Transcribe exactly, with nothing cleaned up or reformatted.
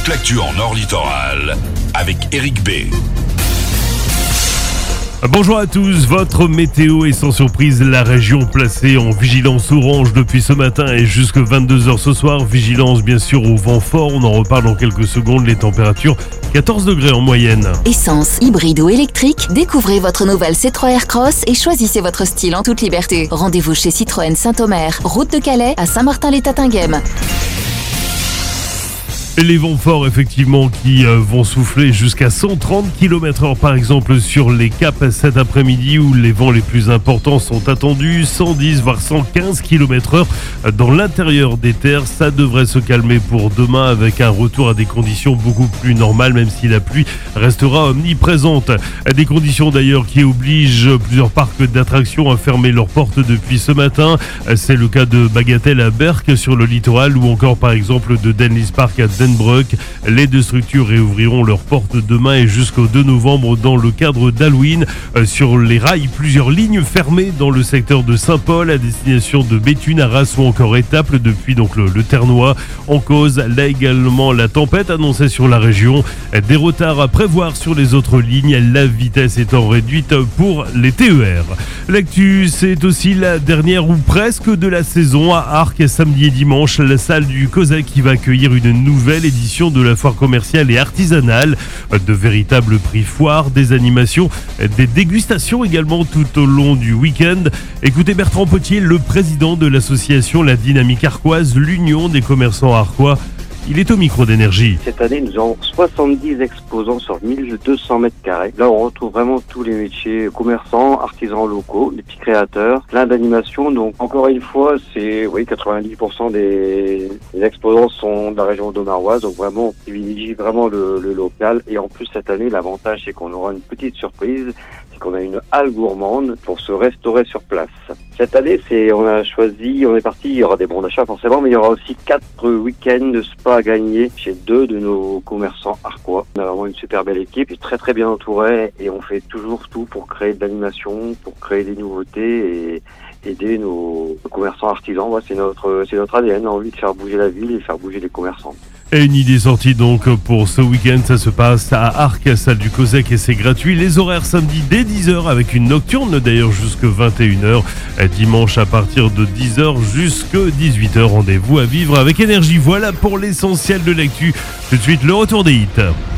toute l'actu en Nord Littoral avec Eric B. Bonjour à tous, votre météo est sans surprise la région placée en vigilance orange depuis ce matin et jusqu'à vingt-deux heures ce soir. Vigilance bien sûr au vent fort, on en reparle dans quelques secondes. Les températures quatorze degrés en moyenne. Essence, hybride ou électrique, découvrez votre nouvelle C trois Aircross et choisissez votre style en toute liberté. Rendez-vous chez Citroën Saint-Omer, route de Calais à Saint-Martin-les-Tatinguem. Les vents forts effectivement qui euh, vont souffler jusqu'à cent trente kilomètres heure par exemple sur les caps cet après-midi où les vents les plus importants sont attendus, cent dix voire cent quinze kilomètres heure dans l'intérieur des terres. Ça devrait se calmer pour demain avec un retour à des conditions beaucoup plus normales même si la pluie restera omniprésente. Des conditions d'ailleurs qui obligent plusieurs parcs d'attractions à fermer leurs portes depuis ce matin. C'est le cas de Bagatelle à Berck sur le littoral ou encore par exemple de Denlis Park à Denbroek. Les deux structures réouvriront leurs portes demain et jusqu'au deux novembre dans le cadre d'Halloween. Euh, sur les rails, plusieurs lignes fermées dans le secteur de Saint-Paul à destination de Béthune, Arras ou encore Étaples depuis donc le, le Ternois. En cause, là également la tempête annoncée sur la région. Des retards à prévoir sur les autres lignes, la vitesse étant réduite pour les T E R. L'actu, c'est aussi la dernière ou presque de la saison à Arques samedi et dimanche. La salle du Cosec qui va accueillir une nouvelle édition de la foire commerciale et artisanale. De véritables prix foires, des animations, des dégustations également tout au long du week-end. Écoutez Bertrand Potier, le président de l'association La Dynamique Arquoise, l'union des commerçants arquois. Il est au micro d'énergie. Cette année, nous avons soixante-dix exposants sur mille deux cents mètres carrés. Là, on retrouve vraiment tous les métiers, commerçants, artisans locaux, des petits créateurs, plein d'animations. Donc, encore une fois, c'est, oui, quatre-vingt-dix pour cent des, des exposants sont de la région audomaroise. Donc, vraiment, on privilégie vraiment le, le local. Et en plus, cette année, l'avantage, c'est qu'on aura une petite surprise. C'est qu'on a une halle gourmande pour se restaurer sur place. Cette année, c'est, on a choisi, on est parti, il y aura des bons d'achat forcément, mais il y aura aussi quatre week-ends de spa à gagner chez deux de nos commerçants arquois. On a vraiment une super belle équipe, et très très bien entourée, et on fait toujours tout pour créer de l'animation, pour créer des nouveautés et aider nos commerçants artisans. Ouais, c'est notre, c'est notre A D N, on a envie de faire bouger la ville et faire bouger les commerçants. Et une idée sortie donc pour ce week-end, ça se passe à Arques, salle du Cosec et c'est gratuit. Les horaires samedi dès dix heures avec une nocturne d'ailleurs jusqu'à vingt et une heures. Dimanche à partir de dix heures jusqu'à dix-huit heures. Rendez-vous à vivre avec énergie. Voilà pour l'essentiel de l'actu. Tout de suite le retour des hits.